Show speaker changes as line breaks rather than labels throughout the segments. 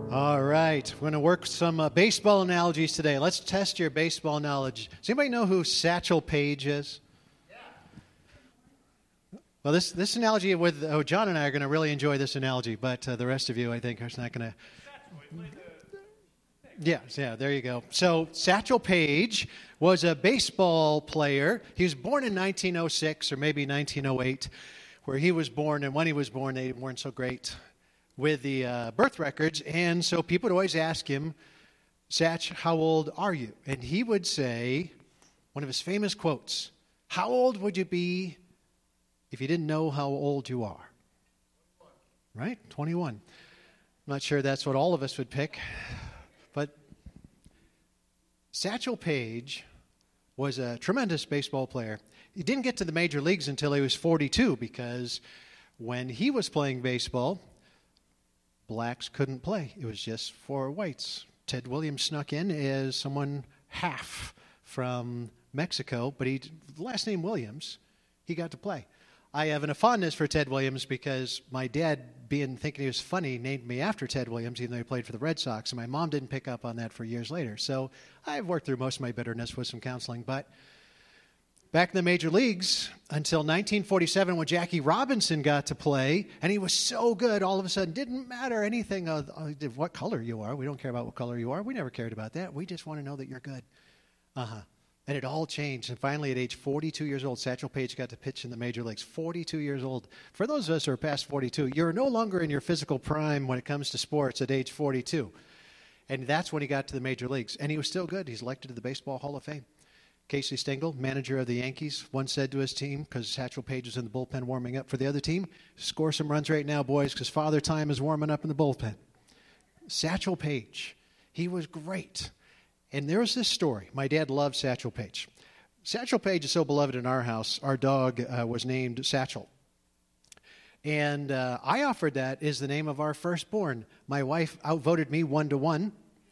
All right, we're going to work some baseball analogies today. Let's test your baseball knowledge. Does anybody know who Satchel Paige is? Yeah. Well, this analogy with John and I are going to really enjoy this analogy, but the rest of you, I think, are not going to. Yeah, there you go. So Satchel Paige was a baseball player. He was born in 1906 or maybe 1908, where he was born, and when he was born, they weren't so great with the birth records, and so people would always ask him, Satch, how old are you? And he would say, one of his famous quotes, how old would you be if you didn't know how old you are? 21. Right? 21. I'm not sure that's what all of us would pick, but Satchel Paige was a tremendous baseball player. He didn't get to the major leagues until he was 42, because when he was playing baseball, blacks couldn't play. It was just for whites. Ted Williams snuck in as someone half from Mexico, but the last name Williams, he got to play. I have a fondness for Ted Williams because my dad, thinking he was funny, named me after Ted Williams, even though he played for the Red Sox, and my mom didn't pick up on that for years later. So I've worked through most of my bitterness with some counseling, but back in the major leagues until 1947 when Jackie Robinson got to play, and he was so good, all of a sudden, didn't matter anything of what color you are. We don't care about what color you are. We never cared about that. We just want to know that you're good. And it all changed. And finally, at age 42 years old, Satchel Paige got to pitch in the major leagues. 42 years old. For those of us who are past 42, you're no longer in your physical prime when it comes to sports at age 42. And that's when he got to the major leagues. And he was still good. He's elected to the Baseball Hall of Fame. Casey Stengel, manager of the Yankees, once said to his team, because Satchel Paige was in the bullpen warming up for the other team, score some runs right now, boys, because Father Time is warming up in the bullpen. Satchel Paige, he was great. And there was this story. My dad loved Satchel Paige. Satchel Paige is so beloved in our house, our dog was named Satchel. And I offered that as the name of our firstborn. My wife outvoted me 1-1.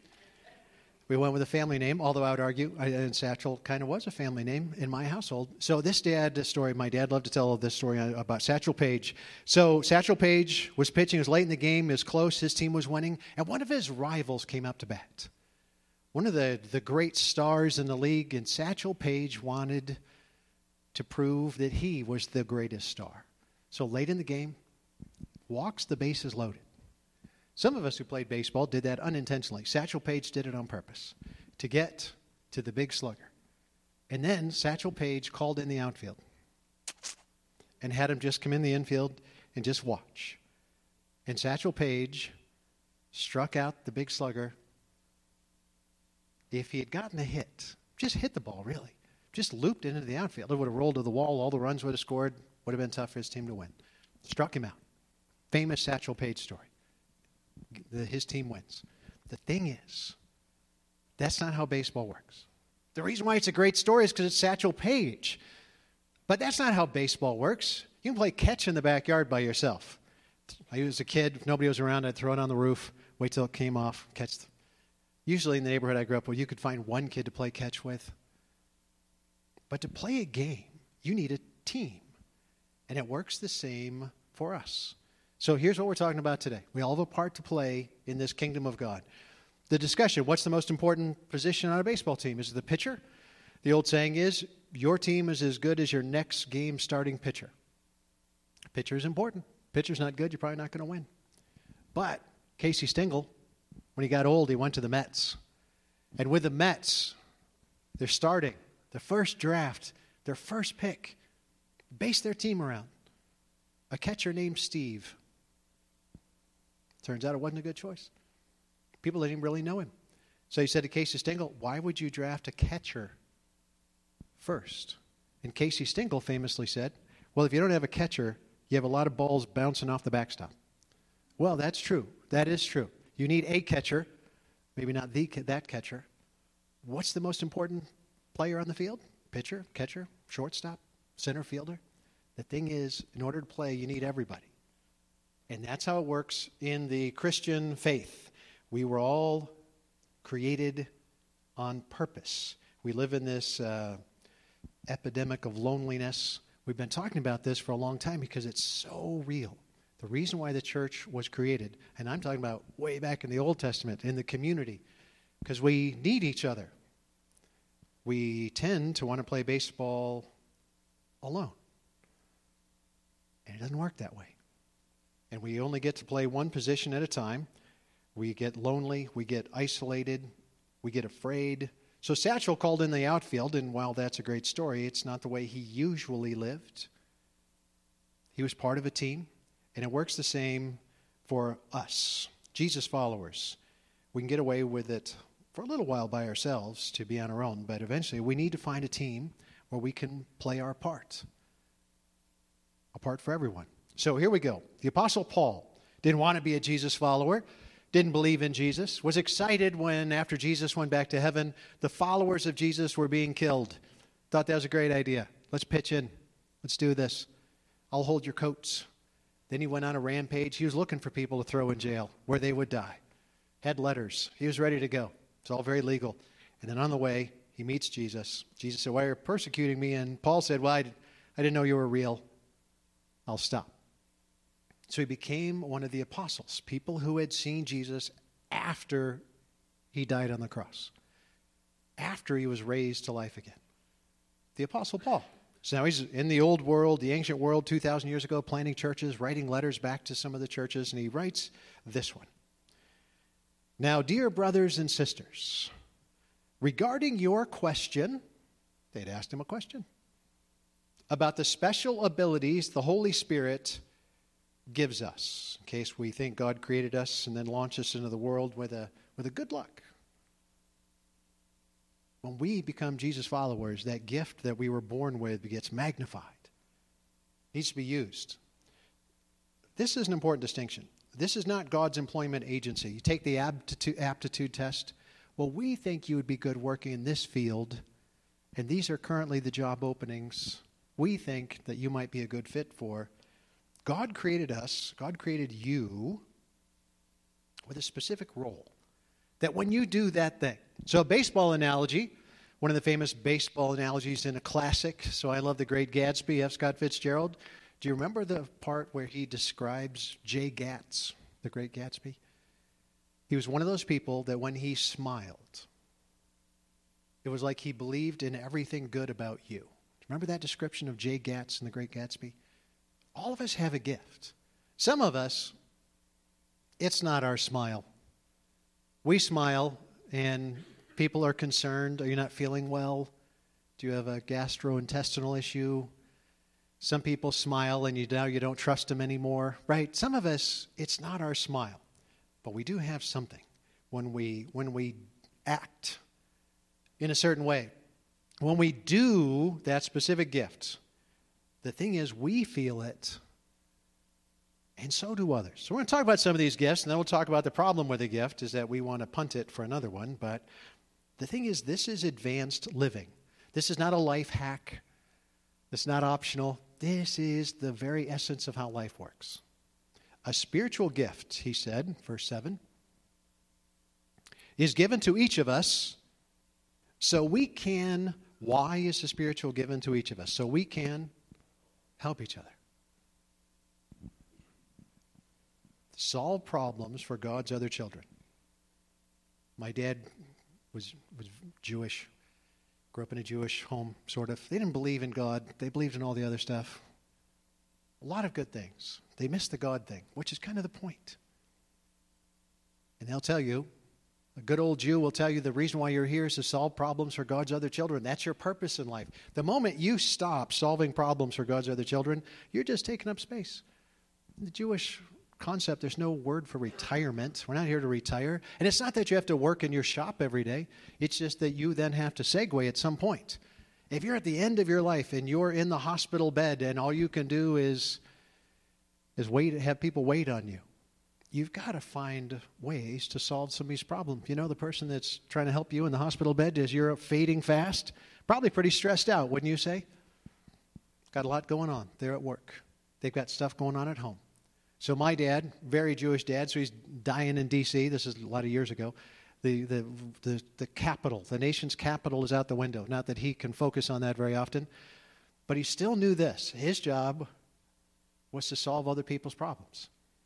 We went with a family name, although I would argue, and Satchel kind of was a family name in my household. So this story, my dad loved to tell this story about Satchel Paige. So Satchel Paige was pitching, it was late in the game, it was close, his team was winning, and one of his rivals came up to bat. One of the great stars in the league, and Satchel Paige wanted to prove that he was the greatest star. So late in the game, walks the bases loaded. Some of us who played baseball did that unintentionally. Satchel Paige did it on purpose to get to the big slugger. And then Satchel Paige called in the outfield and had him just come in the infield and just watch. And Satchel Paige struck out the big slugger. If he had gotten a hit, just hit the ball really, just looped into the outfield, it would have rolled to the wall, all the runs would have scored, would have been tough for his team to win. Struck him out. Famous Satchel Paige story. His team wins. The thing is, that's not how baseball works. The reason why it's a great story is because it's Satchel Paige. But that's not how baseball works. You can play catch in the backyard by yourself. I was a kid, if nobody was around, I'd throw it on the roof, wait till it came off, catch. Usually in the neighborhood I grew up with, you could find one kid to play catch with. But to play a game, you need a team. And it works the same for us. So here's what we're talking about today. We all have a part to play in this kingdom of God. The discussion, what's the most important position on a baseball team? Is it the pitcher? The old saying is, your team is as good as your next game starting pitcher. Pitcher is important. Pitcher's not good, you're probably not going to win. But Casey Stengel, when he got old, he went to the Mets. And with the Mets, they're starting the first draft, their first pick, base their team around a catcher named Steve. Turns out it wasn't a good choice. People didn't even really know him. So he said to Casey Stengel, why would you draft a catcher first? And Casey Stengel famously said, well, if you don't have a catcher, you have a lot of balls bouncing off the backstop. Well, that's true. That is true. You need a catcher, maybe not that catcher. What's the most important player on the field? Pitcher, catcher, shortstop, center fielder. The thing is, in order to play, you need everybody. And that's how it works in the Christian faith. We were all created on purpose. We live in this epidemic of loneliness. We've been talking about this for a long time because it's so real. The reason why the church was created, and I'm talking about way back in the Old Testament, in the community, because we need each other. We tend to want to play baseball alone. And it doesn't work that way. And we only get to play one position at a time. We get lonely, we get isolated, we get afraid. So Satchel called in the outfield, and while that's a great story, it's not the way he usually lived. He was part of a team. And it works the same for us, Jesus followers. We can get away with it for a little while by ourselves to be on our own, but eventually we need to find a team where we can play our part. A part for everyone. So here we go. The Apostle Paul didn't want to be a Jesus follower, didn't believe in Jesus, was excited when after Jesus went back to heaven, the followers of Jesus were being killed. Thought that was a great idea. Let's pitch in. Let's do this. I'll hold your coats. Then he went on a rampage. He was looking for people to throw in jail where they would die. Had letters. He was ready to go. It's all very legal. And then on the way, he meets Jesus. Jesus said, "Why are you persecuting me?" And Paul said, "Well, I didn't know you were real. I'll stop." So he became one of the apostles, people who had seen Jesus after he died on the cross, after he was raised to life again. The Apostle Paul. So now he's in the old world, the ancient world, 2,000 years ago, planting churches, writing letters back to some of the churches, and he writes this one. "Now, dear brothers and sisters, regarding your question," they'd asked him a question, "about the special abilities the Holy Spirit gives us," in case we think God created us and then launched us into the world with a good luck. When we become Jesus followers, that gift that we were born with gets magnified. It needs to be used. This is an important distinction. This is not God's employment agency. You take the aptitude test. Well, we think you would be good working in this field, and these are currently the job openings we think that you might be a good fit for. God created us, God created you with a specific role. That when you do that thing. So a baseball analogy, one of the famous baseball analogies in a classic, so I love The Great Gatsby, F. Scott Fitzgerald. Do you remember the part where he describes Jay Gatz, The Great Gatsby? He was one of those people that when he smiled, it was like he believed in everything good about you. Remember that description of Jay Gatz in The Great Gatsby? All of us have a gift. Some of us, it's not our smile. We smile and people are concerned. Are you not feeling well? Do you have a gastrointestinal issue? Some people smile and now you don't trust them anymore, right? Some of us, it's not our smile. But we do have something when we act in a certain way. When we do that specific gift, the thing is we feel it, and so do others. So we're going to talk about some of these gifts, and then we'll talk about the problem with a gift is that we want to punt it for another one. But the thing is, this is advanced living. This is not a life hack. This is not optional. This is the very essence of how life works. A spiritual gift, he said, verse 7, is given to each of us so we can, why is the spiritual given to each of us? So we can help each other. Solve problems for God's other children. My dad was Jewish, grew up in a Jewish home, sort of. They didn't believe in God. They believed in all the other stuff. A lot of good things. They missed the God thing, which is kind of the point. And they'll tell you, a good old Jew will tell you the reason why you're here is to solve problems for God's other children. That's your purpose in life. The moment you stop solving problems for God's other children, you're just taking up space. In the Jewish concept, there's no word for retirement. We're not here to retire. And it's not that you have to work in your shop every day. It's just that you then have to segue at some point. If you're at the end of your life and you're in the hospital bed and all you can do is wait, have people wait on you, you've got to find ways to solve some of these problems. You know, the person that's trying to help you in the hospital bed as you're fading fast, probably pretty stressed out, wouldn't you say? Got a lot going on. They're at work. They've got stuff going on at home. So my dad, very Jewish dad, so he's dying in D.C. This is a lot of years ago. The capital, the nation's capital is out the window. Not that he can focus on that very often. But he still knew this. His job was to solve other people's problems.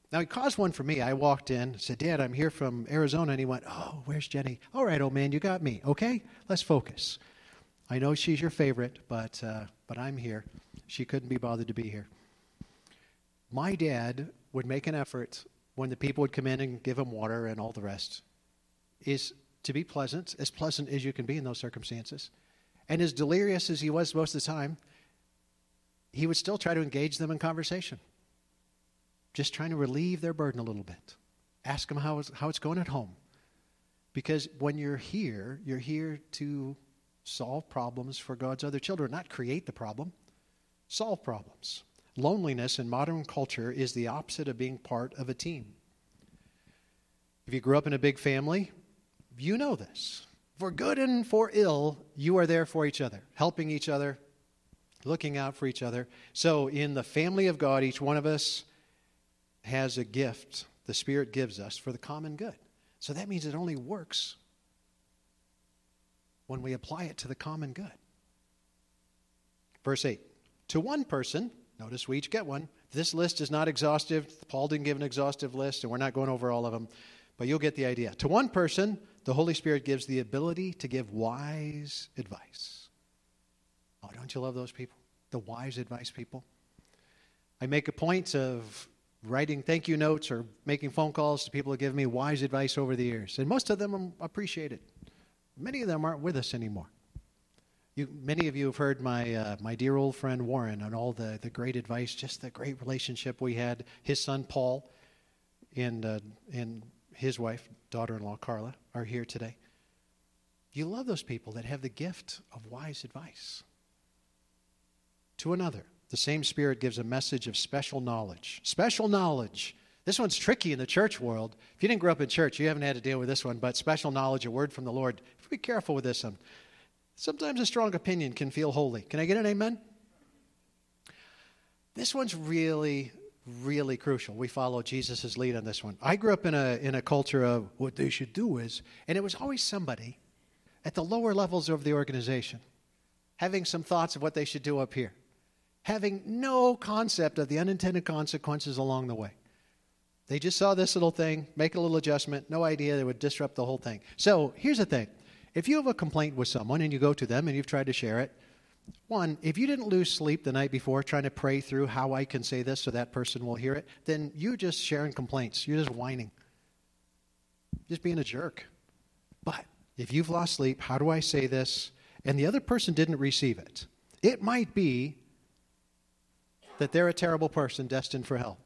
Now, he caused one for me. I walked in, said, Dad, I'm here from Arizona. And he went, oh, where's Jenny? All right, old man, you got me. Okay, let's focus. I know she's your favorite, but I'm here. She couldn't be bothered to be here. My dad would make an effort when the people would come in and give him water and all the rest, is to be pleasant as you can be in those circumstances. And as delirious as he was most of the time, he would still try to engage them in conversation. Just trying to relieve their burden a little bit. Ask them how it's going at home. Because when you're here to solve problems for God's other children, not create the problem, solve problems. Loneliness in modern culture is the opposite of being part of a team. If you grew up in a big family, you know this. For good and for ill, you are there for each other, helping each other, looking out for each other. So in the family of God, each one of us has a gift the Spirit gives us for the common good. So that means it only works when we apply it to the common good. Verse 8, to one person, notice we each get one. This list is not exhaustive. Paul didn't give an exhaustive list, and we're not going over all of them, but you'll get the idea. To one person, the Holy Spirit gives the ability to give wise advice. Oh, don't you love those people? The wise advice people. I make a point of writing thank you notes or making phone calls to people who give me wise advice over the years. And most of them appreciate it. Many of them aren't with us anymore. Many of you have heard my dear old friend Warren on all the great advice, just the great relationship we had. His son Paul and his wife, daughter-in-law Carla, are here today. You love those people that have the gift of wise advice. To another, the same Spirit gives a message of special knowledge. Special knowledge. This one's tricky in the church world. If you didn't grow up in church, you haven't had to deal with this one, but special knowledge, a word from the Lord. Be careful with this one. Sometimes a strong opinion can feel holy. Can I get an amen? This one's really, really crucial. We follow Jesus' lead on this one. I grew up in a culture of what they should do is, and it was always somebody at the lower levels of the organization having some thoughts of what they should do up here, having no concept of the unintended consequences along the way. They just saw this little thing, make a little adjustment, no idea they would disrupt the whole thing. So here's the thing. If you have a complaint with someone and you go to them and you've tried to share it, one, if you didn't lose sleep the night before trying to pray through how I can say this so that person will hear it, then you're just sharing complaints. You're just whining. Just being a jerk. But if you've lost sleep, how do I say this? And the other person didn't receive it. It might be that they're a terrible person destined for hell.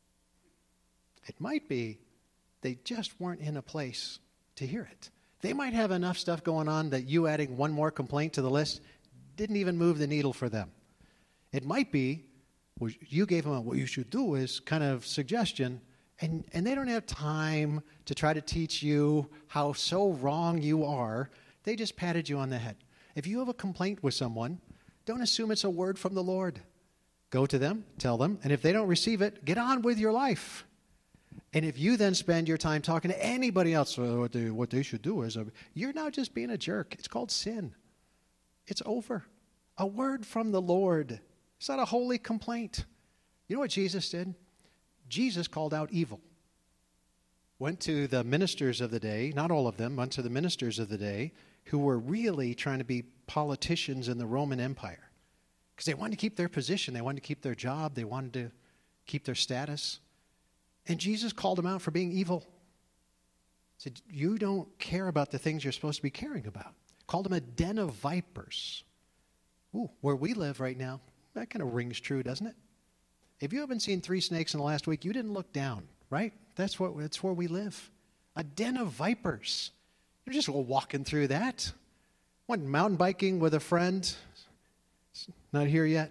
It might be they just weren't in a place to hear it. They might have enough stuff going on that you adding one more complaint to the list didn't even move the needle for them. It might be you gave them what you should do is kind of suggestion, and they don't have time to try to teach you how so wrong you are. They just patted you on the head. If you have a complaint with someone, don't assume it's a word from the Lord. Go to them, tell them, and if they don't receive it, get on with your life. And if you then spend your time talking to anybody else, what they should do is, you're now just being a jerk. It's called sin. It's over. A word from the Lord. It's not a holy complaint. You know what Jesus did? Jesus called out evil. Went to the ministers of the day, not all of them, went to the ministers of the day who were really trying to be politicians in the Roman Empire. Because they wanted to keep their position. They wanted to keep their job. They wanted to keep their status. And Jesus called them out for being evil. He said, you don't care about the things you're supposed to be caring about. Called them a den of vipers. Ooh, where we live right now, that kind of rings true, doesn't it? If you haven't seen 3 snakes in the last week, you didn't look down, right? That's where we live. A den of vipers. You're just walking through that. Went mountain biking with a friend. Not here yet.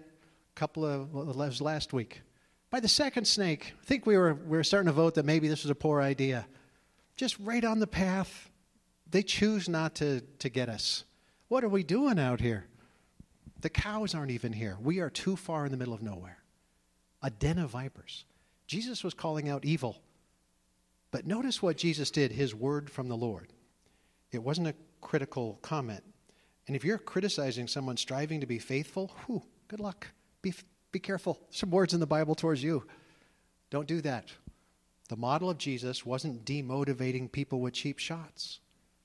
Was last week. By the second snake, I think we were starting to vote that maybe this was a poor idea. Just right on the path. They choose not to get us. What are we doing out here? The cows aren't even here. We are too far in the middle of nowhere. A den of vipers. Jesus was calling out evil. But notice what Jesus did, his word from the Lord. It wasn't a critical comment. And if you're criticizing someone striving to be faithful, good luck. Be careful. Some words in the Bible towards you. Don't do that. The model of Jesus wasn't demotivating people with cheap shots.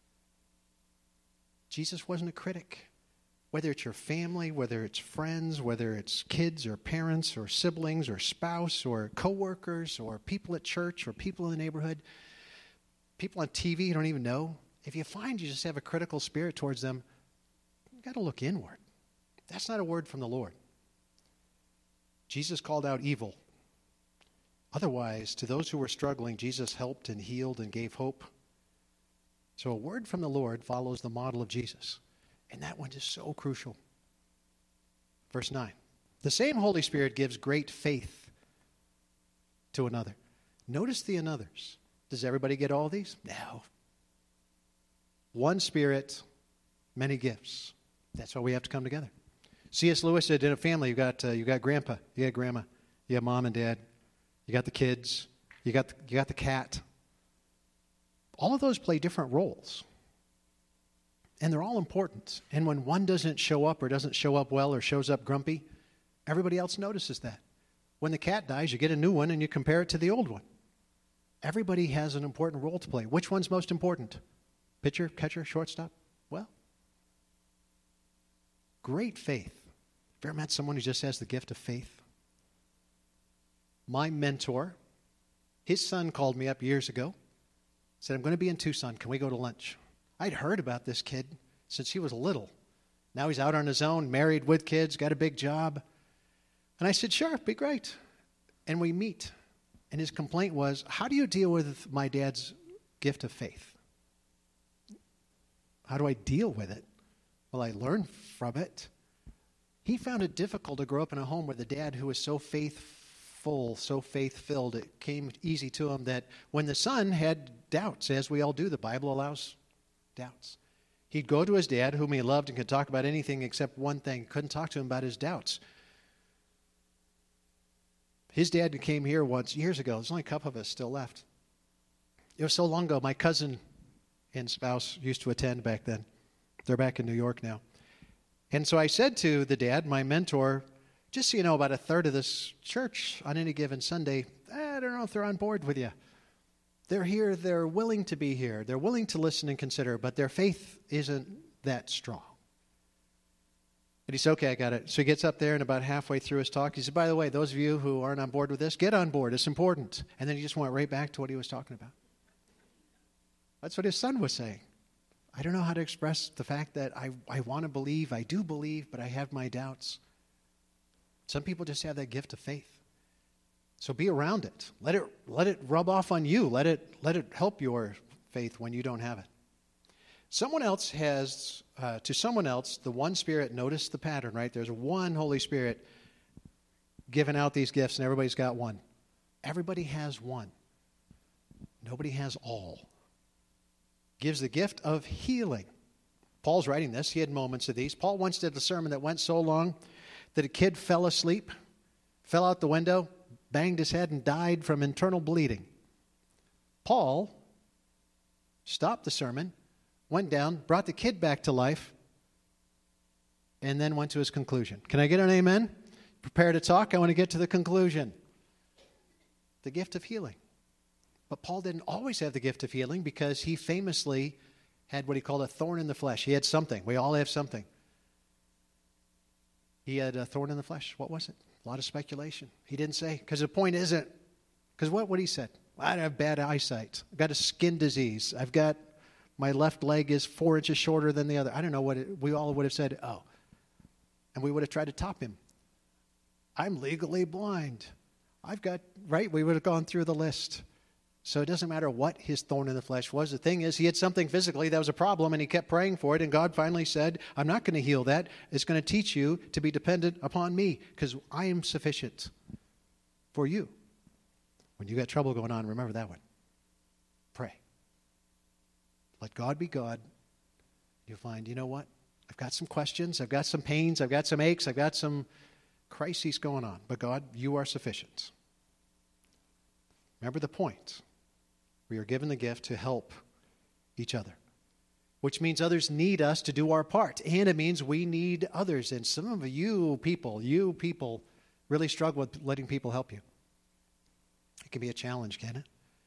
Jesus wasn't a critic. Whether it's your family, whether it's friends, whether it's kids or parents or siblings or spouse or coworkers or people at church or people in the neighborhood, people on TV you don't even know, if you find you just have a critical spirit towards them, you've got to look inward. That's not a word from the Lord. Jesus called out evil. Otherwise, to those who were struggling, Jesus helped and healed and gave hope. So a word from the Lord follows the model of Jesus. And that one is so crucial. Verse 9. The same Holy Spirit gives great faith to another. Notice the another's. Does everybody get all these? No. One Spirit, many gifts. That's why we have to come together. C.S. Lewis said in a family, you got grandpa, you got grandma, you got mom and dad, you got the kids, you got the cat. All of those play different roles. And they're all important. And when one doesn't show up or doesn't show up well or shows up grumpy, everybody else notices that. When the cat dies, you get a new one and you compare it to the old one. Everybody has an important role to play. Which one's most important? Pitcher, catcher, shortstop? Well, great faith. Have you ever met someone who just has the gift of faith? My mentor, his son called me up years ago, said, I'm going to be in Tucson. Can we go to lunch? I'd heard about this kid since he was little. Now he's out on his own, married with kids, got a big job. And I said, sure, be great. And we meet. And his complaint was, how do you deal with my dad's gift of faith? How do I deal with it? Well, I learn from it. He found it difficult to grow up in a home where the dad who was so faithful, so faith-filled, it came easy to him that when the son had doubts, as we all do, the Bible allows doubts. He'd go to his dad, whom he loved and could talk about anything except one thing. Couldn't talk to him about his doubts. His dad came here once, years ago. There's only a couple of us still left. It was so long ago. My cousin and spouse used to attend back then. They're back in New York now. And so I said to the dad, my mentor, just so you know, about a third of this church on any given Sunday, I don't know if they're on board with you. They're here, they're willing to be here, they're willing to listen and consider, but their faith isn't that strong. And he said, okay, I got it. So he gets up there, and about halfway through his talk, he said, by the way, those of you who aren't on board with this, get on board, it's important. And then he just went right back to what he was talking about. That's what his son was saying. I don't know how to express the fact that I want to believe, I do believe, but I have my doubts. Some people just have that gift of faith. So be around it. Let it rub off on you. Let it help your faith when you don't have it. Someone else has, to someone else, the one Spirit, notice the pattern, right? There's one Holy Spirit giving out these gifts, and everybody's got one. Everybody has one. Nobody has all. Gives the gift of healing. Paul's writing this. He had moments of these. Paul once did a sermon that went so long that a kid fell asleep, fell out the window, banged his head, and died from internal bleeding. Paul stopped the sermon, went down, brought the kid back to life, and then went to his conclusion. Can I get an amen? Prepare to talk. I want to get to the conclusion. The gift of healing. But Paul didn't always have the gift of healing because he famously had what he called a thorn in the flesh. He had something. We all have something. He had a thorn in the flesh. What was it? A lot of speculation. He didn't say. Because the point isn't, because what he said? I have bad eyesight. I've got a skin disease. I've got, my left leg is 4 inches shorter than the other. I don't know what we all would have said, oh. And we would have tried to top him. I'm legally blind. We would have gone through the list. So it doesn't matter what his thorn in the flesh was. The thing is, he had something physically that was a problem, and he kept praying for it, and God finally said, I'm not going to heal that. It's going to teach you to be dependent upon me, because I am sufficient for you. When you got trouble going on, remember that one. Pray. Let God be God. You'll find, you know what? I've got some questions. I've got some pains. I've got some aches. I've got some crises going on. But God, you are sufficient. Remember the point. We are given the gift to help each other, which means others need us to do our part, and it means we need others. And some of you people really struggle with letting people help you. It can be a challenge, can it?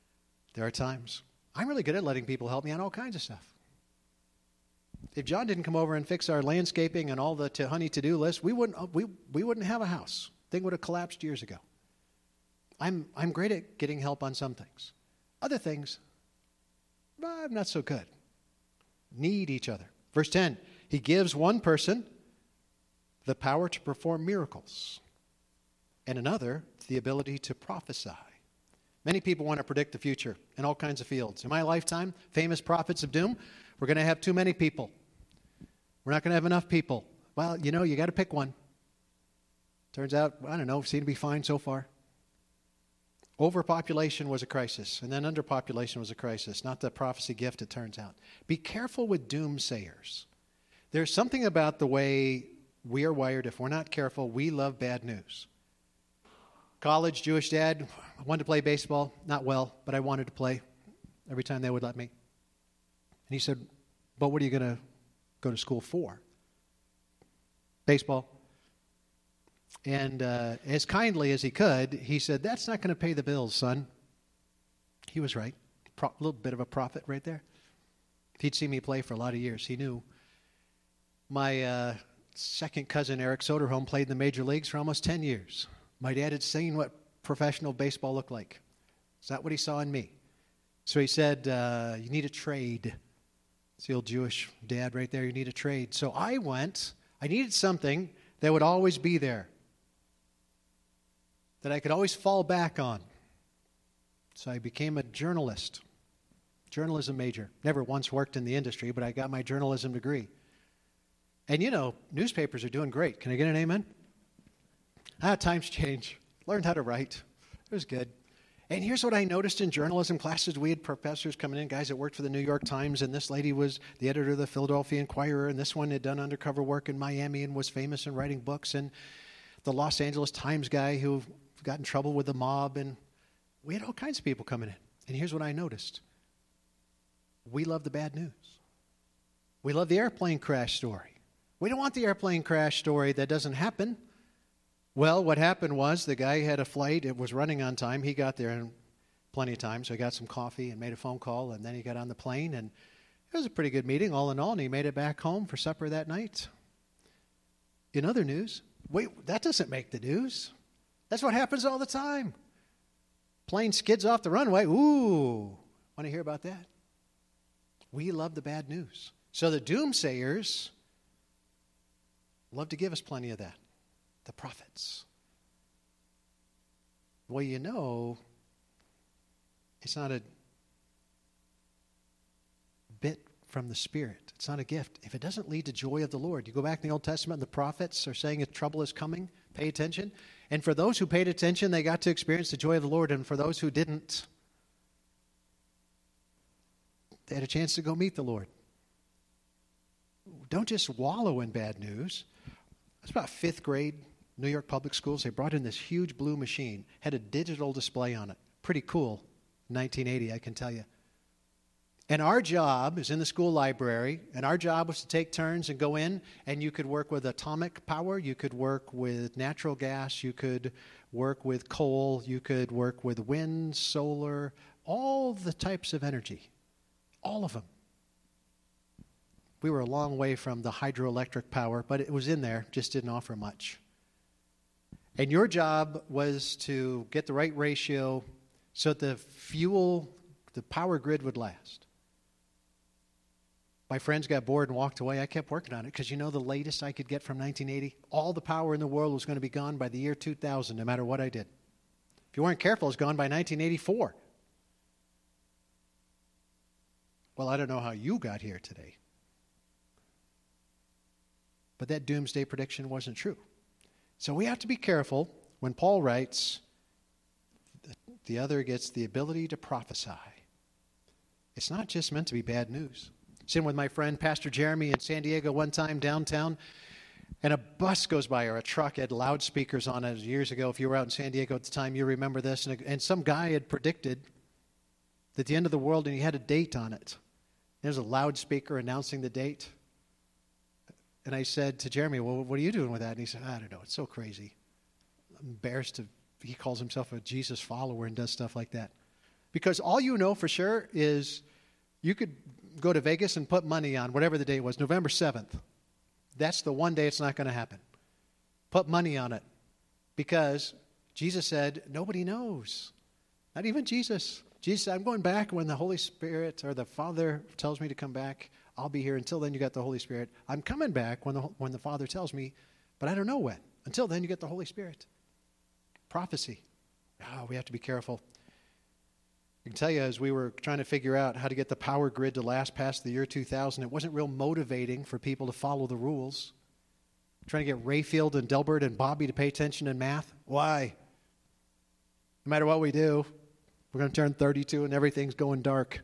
There are times. I'm really good at letting people help me on all kinds of stuff. If John didn't come over and fix our landscaping and all the honey to-do list, we wouldn't have a house. Thing would have collapsed years ago. I'm great at getting help on some things. Other things, I'm not so good. Need each other. Verse 10, he gives one person the power to perform miracles, and another the ability to prophesy. Many people want to predict the future in all kinds of fields. In my lifetime, famous prophets of doom, we're going to have too many people. We're not going to have enough people. Well, you got to pick one. Turns out, I don't know, seem to be fine so far. Overpopulation was a crisis, and then underpopulation was a crisis, not the prophecy gift, it turns out. Be careful with doomsayers. There's something about the way we are wired. If we're not careful, we love bad news. College, Jewish dad, I wanted to play baseball. Not well, but I wanted to play every time they would let me. And he said, but what are you going to go to school for? Baseball. And as kindly as he could, he said, that's not going to pay the bills, son. He was right. A little bit of a prophet right there. If he'd seen me play for a lot of years, he knew. My second cousin, Eric Soderholm, played in the major leagues for almost 10 years. My dad had seen what professional baseball looked like. Is that what he saw in me? So he said, you need a trade. It's the old Jewish dad right there. You need a trade. So I needed something that would always be there, that I could always fall back on. So I became a journalism major. Never once worked in the industry, but I got my journalism degree. And newspapers are doing great. Can I get an amen? Times change. Learned how to write. It was good. And here's what I noticed in journalism classes. We had professors coming in, guys that worked for the New York Times, and this lady was the editor of the Philadelphia Inquirer, and this one had done undercover work in Miami and was famous in writing books, and the Los Angeles Times guy who got in trouble with the mob, and we had all kinds of people coming in. And here's what I noticed. We love the bad news. We love the airplane crash story. We don't want the airplane crash story that doesn't happen. Well, what happened was the guy had a flight. It was running on time. He got there in plenty of time, so he got some coffee and made a phone call, and then he got on the plane, and it was a pretty good meeting all in all, and he made it back home for supper that night. In other news, wait, that doesn't make the news. That's what happens all the time. Plane skids off the runway. Ooh, want to hear about that? We love the bad news. So the doomsayers love to give us plenty of that. The prophets. Well, it's not a bit from the Spirit. It's not a gift. If it doesn't lead to joy of the Lord, you go back in the Old Testament, the prophets are saying if trouble is coming, pay attention. And for those who paid attention, they got to experience the joy of the Lord. And for those who didn't, they had a chance to go meet the Lord. Don't just wallow in bad news. It's about fifth grade, New York public schools. They brought in this huge blue machine, had a digital display on it. Pretty cool. 1980, I can tell you. And our job is in the school library, and our job was to take turns and go in, and you could work with atomic power, you could work with natural gas, you could work with coal, you could work with wind, solar, all the types of energy. All of them. We were a long way from the hydroelectric power, but it was in there, just didn't offer much. And your job was to get the right ratio so that the power grid would last. My friends got bored and walked away. I kept working on it because the latest I could get from 1980, all the power in the world was going to be gone by the year 2000, no matter what I did. If you weren't careful, it was gone by 1984. Well, I don't know how you got here today. But that doomsday prediction wasn't true. So we have to be careful when Paul writes, the other gets the ability to prophesy. It's not just meant to be bad news. I was in with my friend Pastor Jeremy in San Diego one time downtown, and a bus goes by or a truck had loudspeakers on it years ago. If you were out in San Diego at the time, you remember this. And some guy had predicted that the end of the world, and he had a date on it. There's a loudspeaker announcing the date. And I said to Jeremy, well, what are you doing with that? And he said, I don't know. It's so crazy. I'm embarrassed he calls himself a Jesus follower and does stuff like that. Because all you know for sure is you could go to Vegas and put money on whatever the date was, November 7th. That's the one day it's not going to happen. Put money on it. Because Jesus said, nobody knows. Not even Jesus. Jesus said, I'm going back when the Holy Spirit or the Father tells me to come back. I'll be here. Until then, you got the Holy Spirit. I'm coming back when the Father tells me, but I don't know when. Until then, you get the Holy Spirit. Prophecy. Oh, we have to be careful. I can tell you, as we were trying to figure out how to get the power grid to last past the year 2000, it wasn't real motivating for people to follow the rules. Trying to get Rayfield and Delbert and Bobby to pay attention in math. Why? No matter what we do, we're going to turn 32 and everything's going dark.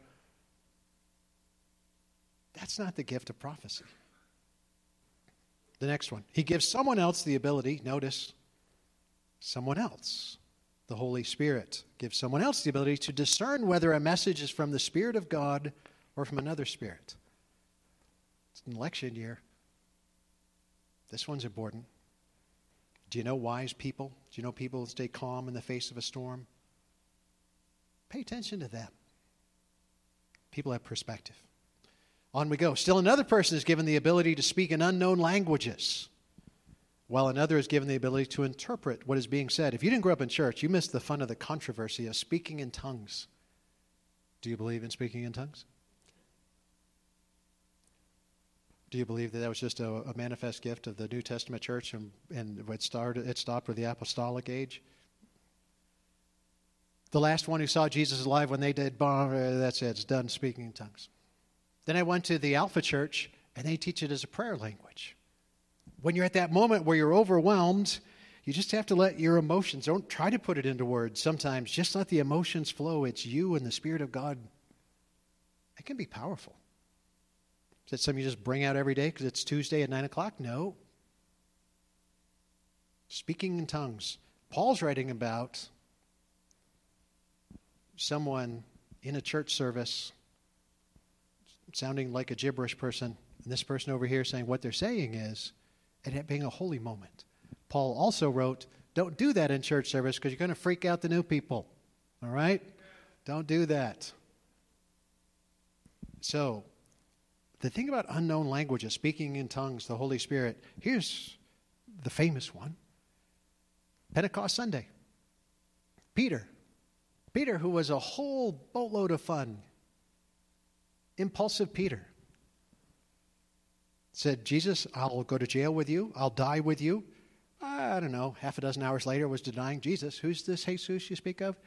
That's not the gift of prophecy. The next one. He gives someone else the ability, notice, someone else. The Holy Spirit gives someone else the ability to discern whether a message is from the Spirit of God or from another spirit. It's an election year. This one's important. Do you know wise people? Do you know people who stay calm in the face of a storm? Pay attention to them. People have perspective. On we go. Still another person is given the ability to speak in unknown languages, while another is given the ability to interpret what is being said. If you didn't grow up in church, you missed the fun of the controversy of speaking in tongues. Do you believe in speaking in tongues? Do you believe that that was just a manifest gift of the New Testament church and it stopped with the apostolic age? The last one who saw Jesus alive when they did, that's it, it's done speaking in tongues. Then I went to the Alpha Church and they teach it as a prayer language. When you're at that moment where you're overwhelmed, you just have to let your emotions, don't try to put it into words sometimes, just let the emotions flow. It's you and the Spirit of God. It can be powerful. Is that something you just bring out every day because it's Tuesday at 9 o'clock? No. Speaking in tongues. Paul's writing about someone in a church service sounding like a gibberish person, and this person over here saying what they're saying is, and it being a holy moment. Paul also wrote, don't do that in church service because you're going to freak out the new people. All right? Don't do that. So, the thing about unknown languages, speaking in tongues, the Holy Spirit, here's the famous one. Pentecost Sunday. Peter, who was a whole boatload of fun, impulsive Peter, said, Jesus, I'll go to jail with you. I'll die with you. I don't know. Half a dozen hours later was denying Jesus. Who's this Jesus you speak of?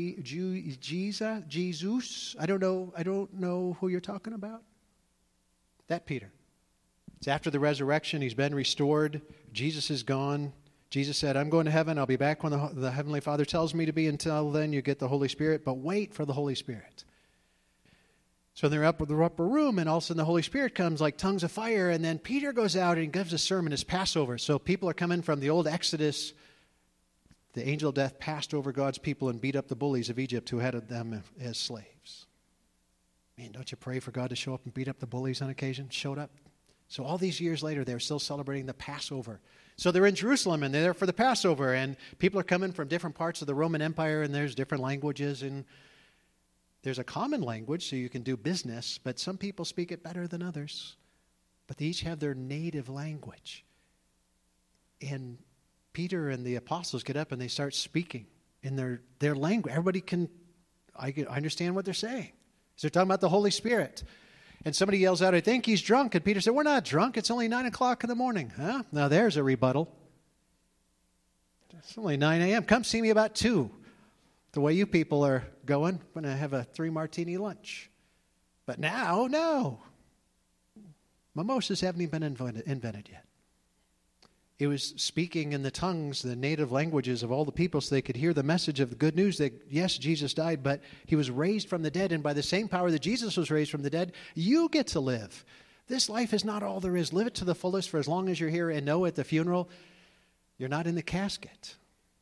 Jesus? I don't know who you're talking about. That Peter. It's after the resurrection. He's been restored. Jesus is gone. Jesus said, I'm going to heaven. I'll be back when the Heavenly Father tells me to be. Until then, you get the Holy Spirit. But wait for the Holy Spirit. So they're up in the upper room, and all of a sudden the Holy Spirit comes like tongues of fire, and then Peter goes out and gives a sermon. It's Passover. So people are coming from the old Exodus. The angel of death passed over God's people and beat up the bullies of Egypt who had them as slaves. Man, don't you pray for God to show up and beat up the bullies on occasion? Showed up. So all these years later, they're still celebrating the Passover. So they're in Jerusalem, and they're there for the Passover, and people are coming from different parts of the Roman Empire, and there's different languages, and there's a common language so you can do business, but some people speak it better than others. But they each have their native language. And Peter and the apostles get up and they start speaking in their language. I understand what they're saying. So they're talking about the Holy Spirit. And somebody yells out, I think he's drunk. And Peter said, we're not drunk. It's only 9 o'clock in the morning. Huh? Now there's a rebuttal. It's only 9 a.m. Come see me about 2. The way you people are going, I'm going to have a 3-martini lunch. But now, no. Mimosas haven't even been invented yet. It was speaking in the tongues, the native languages of all the people so they could hear the message of the good news that, yes, Jesus died, but he was raised from the dead. And by the same power that Jesus was raised from the dead, you get to live. This life is not all there is. Live it to the fullest for as long as you're here, and know at the funeral, you're not in the casket.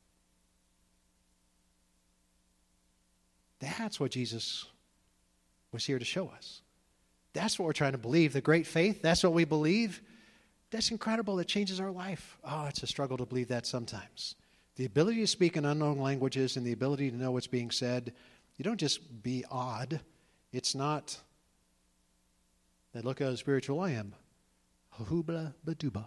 That's what Jesus was here to show us. That's what we're trying to believe. The great faith, that's what we believe. That's incredible. It changes our life. Oh, it's a struggle to believe that sometimes. The ability to speak in unknown languages and the ability to know what's being said You don't just be odd. It's not that look how spiritual I am. Hubla baduba.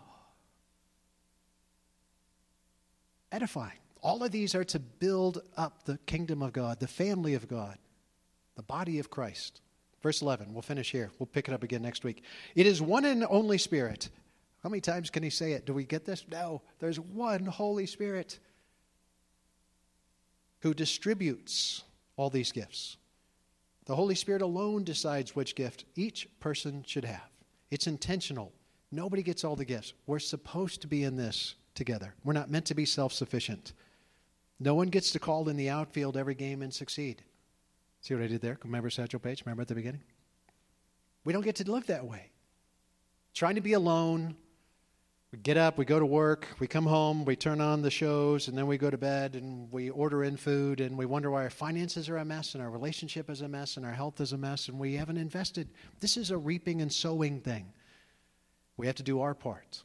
Edifying. All of these are to build up the kingdom of God, the family of God, the body of Christ. Verse 11, we'll finish here. We'll pick it up again next week. It is one and only Spirit. How many times can he say it? Do we get this? No. There's one Holy Spirit who distributes all these gifts. The Holy Spirit alone decides which gift each person should have. It's intentional. Nobody gets all the gifts. We're supposed to be in this together. We're not meant to be self-sufficient. No one gets to call in the outfield every game and succeed. See what I did there? Remember Satchel Paige? Remember at the beginning? We don't get to live that way. Trying to be alone. We get up, we go to work, we come home, we turn on the shows, and then we go to bed, and we order in food, and we wonder why our finances are a mess, and our relationship is a mess, and our health is a mess, and we haven't invested. This is a reaping and sowing thing. We have to do our part.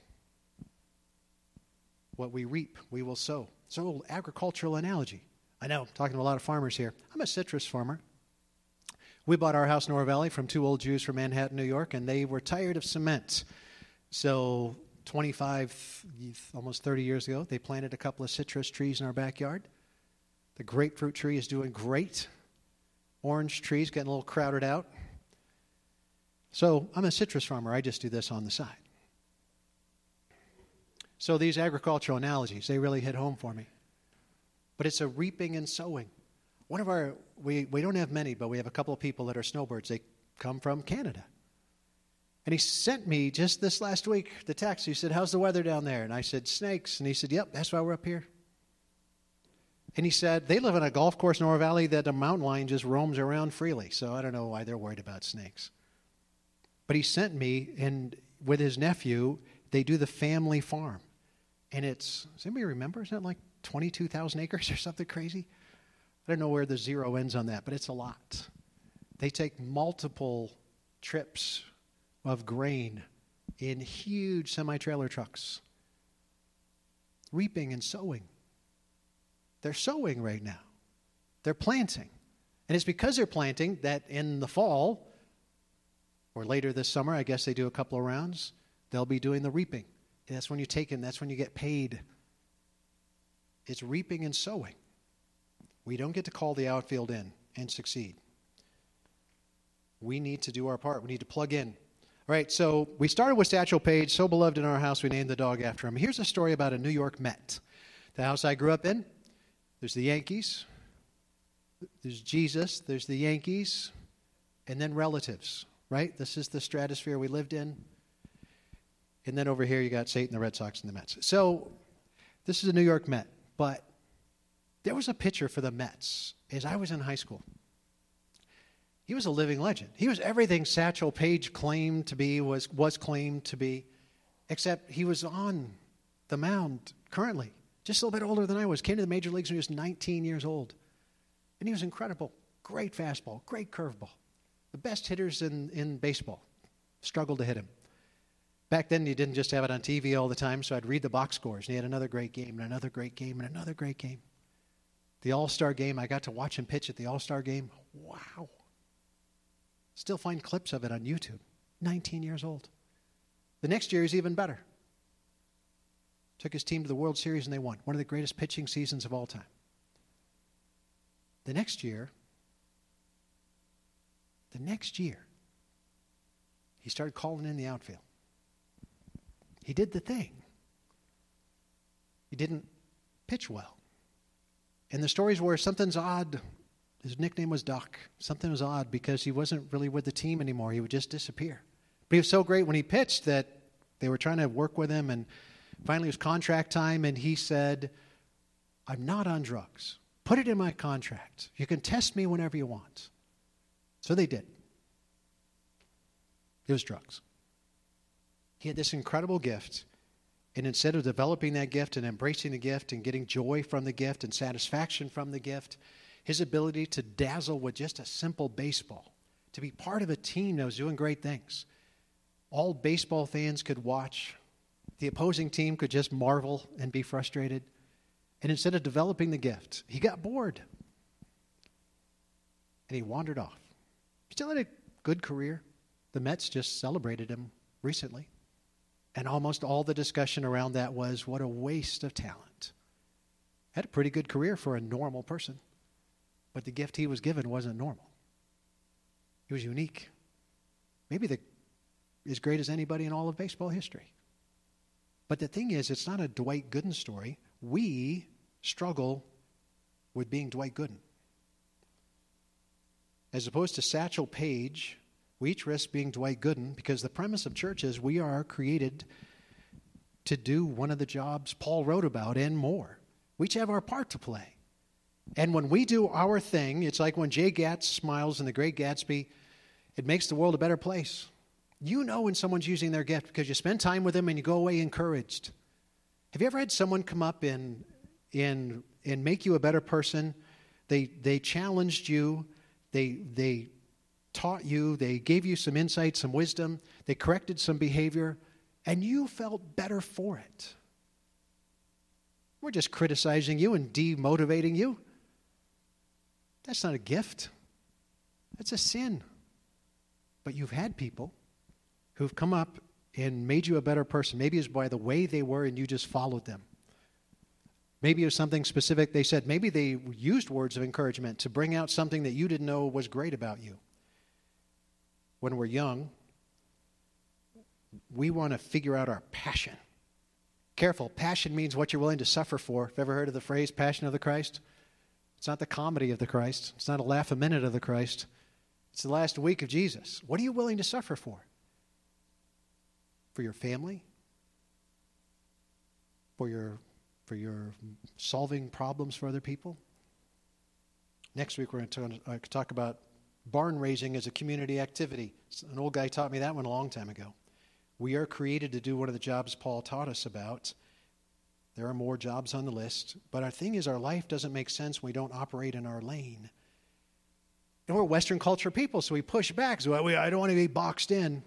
What we reap, we will sow. So, agricultural analogy. I know, I'm talking to a lot of farmers here. I'm a citrus farmer. We bought our house in Oro Valley from two old Jews from Manhattan, New York, and they were tired of cement. So 25, almost 30 years ago, they planted a couple of citrus trees in our backyard. The grapefruit tree is doing great. Orange trees getting a little crowded out. So I'm a citrus farmer. I just do this on the side. So these agricultural analogies, they really hit home for me. But it's a reaping and sowing. One of our, we don't have many, but we have a couple of people that are snowbirds. They come from Canada. And he sent me just this last week the text. He said, how's the weather down there? And I said, snakes. And he said, yep, that's why we're up here. And he said, they live on a golf course in Oro Valley that a mountain lion just roams around freely. So I don't know why they're worried about snakes. But he sent me, and with his nephew, they do the family farm. And it's, does anybody remember? Isn't it like 22,000 acres or something crazy? I don't know where the zero ends on that, but it's a lot. They take multiple trips of grain in huge semi-trailer trucks. Reaping and sowing. They're sowing right now. They're planting. And it's because they're planting that in the fall, or later this summer, I guess they do a couple of rounds, they'll be doing the reaping. And that's when you take in, that's when you get paid. It's reaping and sowing. We don't get to call the outfield in and succeed. We need to do our part. We need to plug in. All right, so we started with Satchel Paige, so beloved in our house, we named the dog after him. Here's a story about a New York Met. The house I grew up in, there's the Yankees, there's Jesus, there's the Yankees, and then relatives, right? This is the stratosphere we lived in. And then over here you got Satan, the Red Sox, and the Mets. So this is a New York Met, but there was a pitcher for the Mets as I was in high school. He was a living legend. He was everything Satchel Paige claimed to be, was claimed to be, except he was on the mound currently, just a little bit older than I was. Came to the major leagues when he was 19 years old. And he was incredible. Great fastball, great curveball. The best hitters in baseball struggled to hit him. Back then, you didn't just have it on TV all the time, so I'd read the box scores. And he had another great game, and another great game, and another great game. The All-Star game, I got to watch him pitch at the All-Star game. Wow. Still find clips of it on YouTube. 19 years old. The next year, he's even better. Took his team to the World Series, and they won. One of the greatest pitching seasons of all time. The next year, he started calling in the outfield. He did the thing. He didn't pitch well. And the stories were something's odd. His nickname was Doc. Something was odd because he wasn't really with the team anymore. He would just disappear. But he was so great when he pitched that they were trying to work with him. And finally it was contract time. And he said, I'm not on drugs. Put it in my contract. You can test me whenever you want. So they did. It was drugs. He had this incredible gift, and instead of developing that gift and embracing the gift and getting joy from the gift and satisfaction from the gift, his ability to dazzle with just a simple baseball, to be part of a team that was doing great things. All baseball fans could watch. The opposing team could just marvel and be frustrated. And instead of developing the gift, he got bored. and he wandered off. Still had a good career. The Mets just celebrated him recently. And almost all the discussion around that was, what a waste of talent. Had a pretty good career for a normal person. But the gift he was given wasn't normal. He was unique. Maybe as great as anybody in all of baseball history. But the thing is, it's not a Dwight Gooden story. We struggle with being Dwight Gooden. As opposed to Satchel Paige, we each risk being Dwight Gooden, because the premise of church is we are created to do one of the jobs Paul wrote about and more. We each have our part to play. And when we do our thing, it's like when Jay Gatz smiles in The Great Gatsby, it makes the world a better place. You know when someone's using their gift because you spend time with them and you go away encouraged. Have you ever had someone come up and make you a better person? They challenged you. They taught you. They gave you some insight, some wisdom. They corrected some behavior, and you felt better for it. We're just criticizing you and demotivating you. That's not a gift. That's a sin. But you've had people who've come up and made you a better person. Maybe it's by the way they were and you just followed them. Maybe it was something specific they said. Maybe they used words of encouragement to bring out something that you didn't know was great about you. When we're young, we want to figure out our passion. Careful, passion means what you're willing to suffer for. Have you ever heard of the phrase, Passion of the Christ? It's not the comedy of the Christ. It's not a laugh a minute of the Christ. It's the last week of Jesus. What are you willing to suffer for? For your family? For your solving problems for other people? Next week we're going to talk about barn raising as a community activity. An old guy taught me that one a long time ago. We are created to do one of the jobs Paul taught us about. There are more jobs on the list. But our thing is, our life doesn't make sense when we don't operate in our lane. And we're Western culture people, so we push back. So I don't want to be boxed in.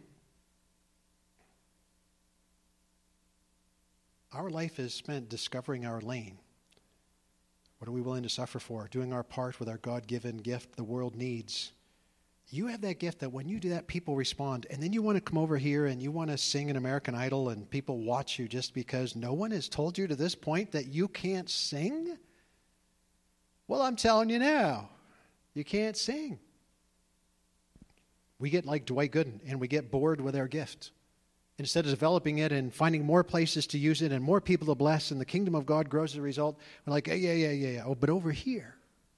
Our life is spent discovering our lane. What are we willing to suffer for? Doing our part with our God-given gift the world needs. You have that gift that when you do that, people respond. And then you want to come over here and you want to sing an American Idol and people watch you just because no one has told you to this point that you can't sing? Well, I'm telling you now, you can't sing. We get like Dwight Gooden and we get bored with our gift. Instead of developing it and finding more places to use it and more people to bless and the kingdom of God grows as a result, we're like, yeah. Oh, but over here,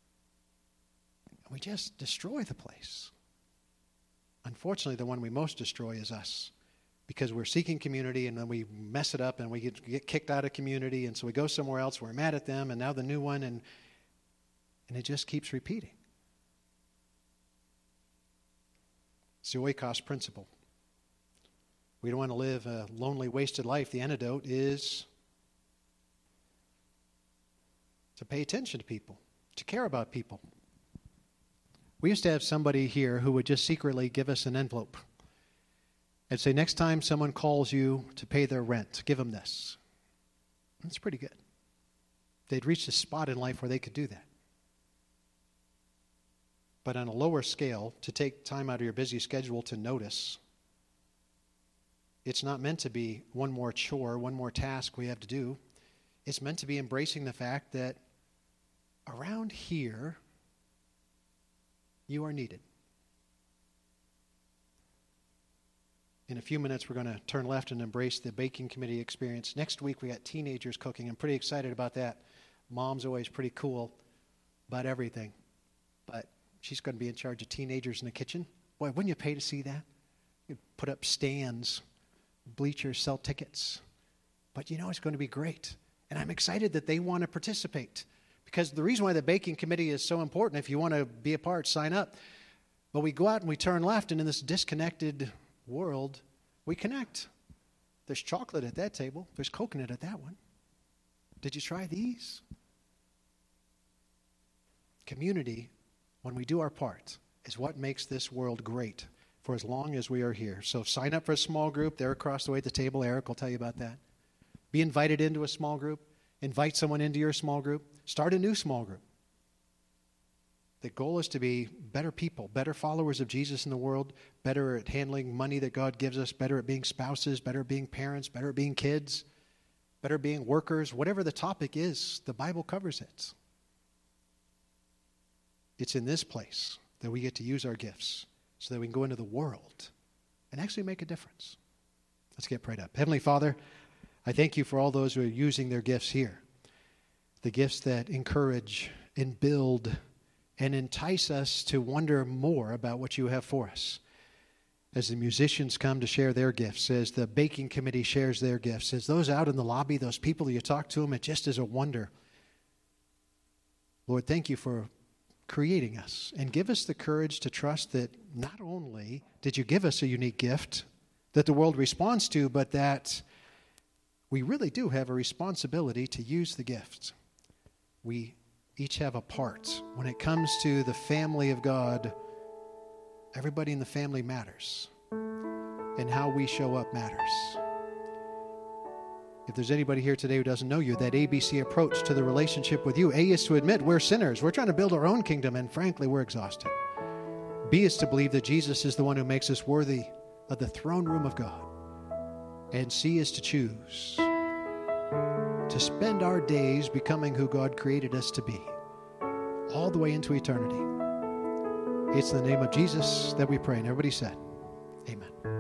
we just destroy the place. Unfortunately, the one we most destroy is us because we're seeking community and then we mess it up and we get kicked out of community and so we go somewhere else, we're mad at them and now the new one and it just keeps repeating. It's the oikos principle. We don't want to live a lonely, wasted life. The antidote is to pay attention to people, to care about people. We used to have somebody here who would just secretly give us an envelope and say, next time someone calls you to pay their rent, give them this. That's pretty good. They'd reached a spot in life where they could do that. But on a lower scale, to take time out of your busy schedule to notice, it's not meant to be one more chore, one more task we have to do. It's meant to be embracing the fact that around here, you are needed. In a few minutes, we're going to turn left and embrace the baking committee experience. Next week, we got teenagers cooking. I'm pretty excited about that. Mom's always pretty cool about everything. But she's going to be in charge of teenagers in the kitchen. Boy, wouldn't you pay to see that? You'd put up stands, bleachers, sell tickets. But you know it's going to be great. And I'm excited that they want to participate. Because the reason why the baking committee is so important, if you want to be a part, sign up. But we go out and we turn left, and in this disconnected world, we connect. There's chocolate at that table. There's coconut at that one. Did you try these? Community, when we do our part, is what makes this world great for as long as we are here. So sign up for a small group. They're across the way at the table. Eric will tell you about that. Be invited into a small group. Invite someone into your small group. Start a new small group. The goal is to be better people, better followers of Jesus in the world, better at handling money that God gives us, better at being spouses, better at being parents, better at being kids, better at being workers. Whatever the topic is, the Bible covers it. It's in this place that we get to use our gifts so that we can go into the world and actually make a difference. Let's get prayed up. Heavenly Father, I thank you for all those who are using their gifts here, the gifts that encourage and build and entice us to wonder more about what you have for us. As the musicians come to share their gifts, as the baking committee shares their gifts, as those out in the lobby, those people you talk to them, it just is a wonder. Lord, thank you for creating us, and give us the courage to trust that not only did you give us a unique gift that the world responds to, but that we really do have a responsibility to use the gift. We each have a part. When it comes to the family of God, everybody in the family matters, and how we show up matters. If there's anybody here today who doesn't know you, that ABC approach to the relationship with you, A is to admit we're sinners. We're trying to build our own kingdom, and frankly, we're exhausted. B is to believe that Jesus is the one who makes us worthy of the throne room of God. And C is to choose to spend our days becoming who God created us to be, all the way into eternity. It's in the name of Jesus that we pray. And everybody said, amen.